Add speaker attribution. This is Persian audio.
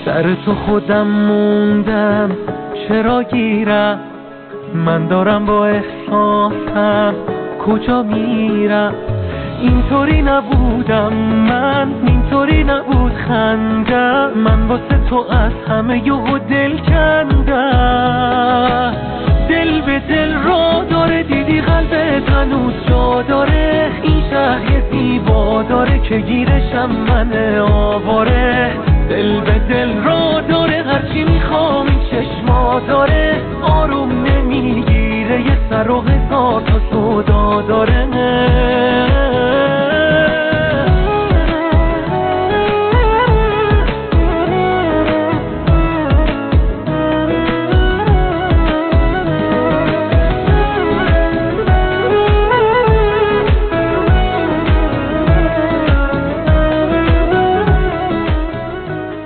Speaker 1: سر تو خودم موندم چرا گیرم، من دارم با احساسم کجا میرم. اینطوری نبودم من، اینطوری نبود خندم، من واسه تو از همه یهو دل کندم. دل به دل را داره، دیدی قلبت هنوز جا داره، این شهر یه زیبا داره که گیرشم من آواره.